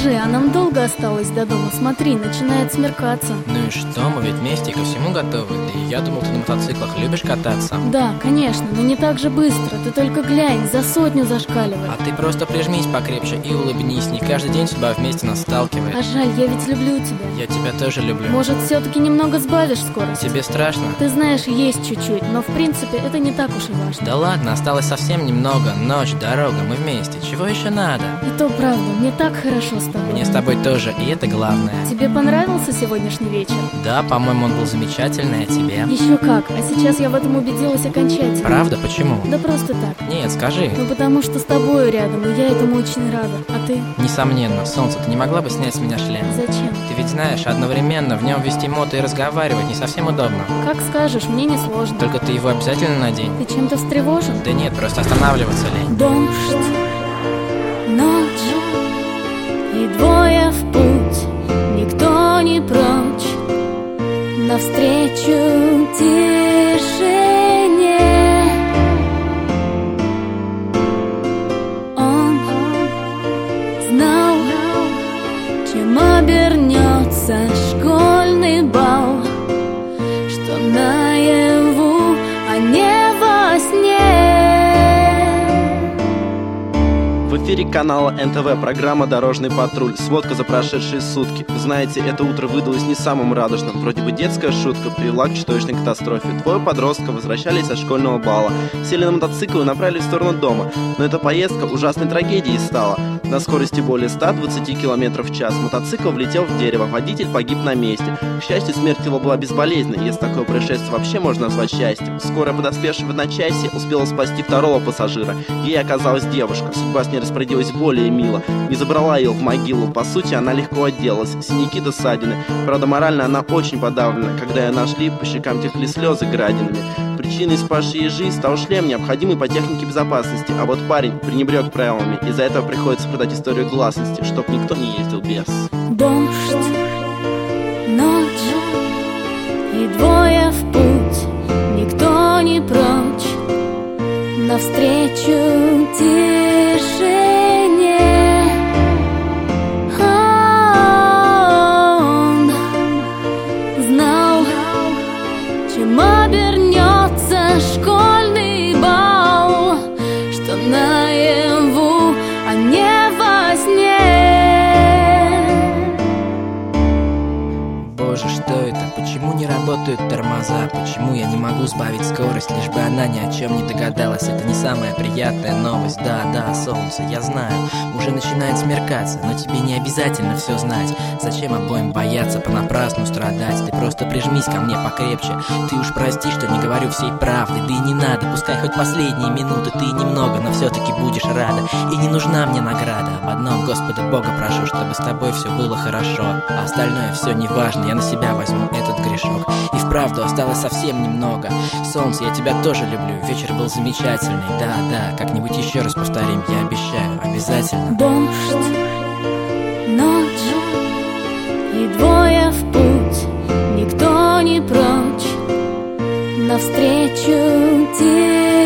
Скажи, а нам долго осталось до дома? Смотри, начинает смеркаться. Ну и что, мы ведь вместе ко всему готовы. Да и я думал, ты на мотоциклах любишь кататься. Да, конечно, но не так же быстро. Ты только глянь, за 100 зашкаливает. А ты просто прижмись покрепче и улыбнись. Не каждый день судьба вместе нас сталкивает. А жаль, я ведь люблю тебя. Я тебя тоже люблю. Может, все-таки немного сбавишь скорость? Тебе страшно? Ты знаешь, есть чуть-чуть, но в принципе это не так уж и важно. Да ладно, осталось совсем немного. Ночь, дорога, мы вместе. Чего еще надо? И то правда, мне так хорошо с тобой. Мне с тобой тоже, и это главное. Тебе понравился сегодняшний вечер? Да, по-моему, он был замечательный, а тебе? Еще как, а сейчас я в этом убедилась окончательно. Правда? Почему? Да просто так. Нет, скажи. Ну потому что с тобою рядом, и я этому очень рада. А ты? Несомненно. Солнце, ты не могла бы снять с меня шлем? Зачем? Ты ведь знаешь, одновременно в нем вести мото и разговаривать не совсем удобно. Как скажешь, мне не сложно. Только ты его обязательно надень. Ты чем-то встревожен? Да нет, просто останавливаться лень. Дождь, ночь и двое в путь, никто не прочь, навстречу тишине. Он знал, чем обернется школьный бал, что наяву, а не во сне. В эфире канала НТВ программа «Дорожный патруль». Сводка за прошедшие сутки. Вы знаете, это утро выдалось не самым радужным. Вроде бы детская шутка привела к чудовищной катастрофе. Двое подростков возвращались со школьного бала, сели на мотоцикл и направились в сторону дома. Но эта поездка ужасной трагедией стала. На скорости более 120 км в час мотоцикл влетел в дерево, водитель погиб на месте. К счастью, смерть его была безболезненной, если такое происшествие вообще можно назвать счастьем. Скорая, подоспевшая в одночасье, успела спасти второго пассажира. Ей оказалась девушка. Судьба с ней распорядилась более мило. Не забрала ее в могилу. По сути, она легко отделалась. Синяки до ссадины. Правда, морально она очень подавлена. Когда ее нашли, по щекам текли слезы градинами. Причиной спасшей ей жизнь стал шлем, необходимый по технике безопасности. А вот парень пренебрег правилами. Из-за этого приходится продать историю гласности, чтоб никто не ездил без. Дождь, ночь и двое в путь, никто не прочь, навстречу тишине. Он знал, чем обернется школьный бал, что наяву, а не во сне. Боже, что это? Почему не работают тормоза? Почему я не могу сбавить скорость, лишь бы она ни о чем не догадалась? Это не самая приятная новость. Да, солнце, я знаю, уже начинает смеркаться, но тебе не обязательно все знать. Зачем обоим бояться, понапрасну страдать? Ты просто прижмись ко мне покрепче. Ты уж прости, что не говорю всей правды. Да и не надо, пускай хоть последние минуты ты немного, но все-таки будешь рада. И не нужна мне награда. Об одном Господа Бога прошу, чтобы с тобой все было хорошо. А остальное все не важно, я на себя возьму этот грешок. И вправду осталось совсем немного. Солнце, я тебя тоже люблю. Вечер был замечательный. Да, как-нибудь еще раз повторим, я обещаю, обязательно. Дождь, ночь и двое в путь, никто не прочь, навстречу тишине.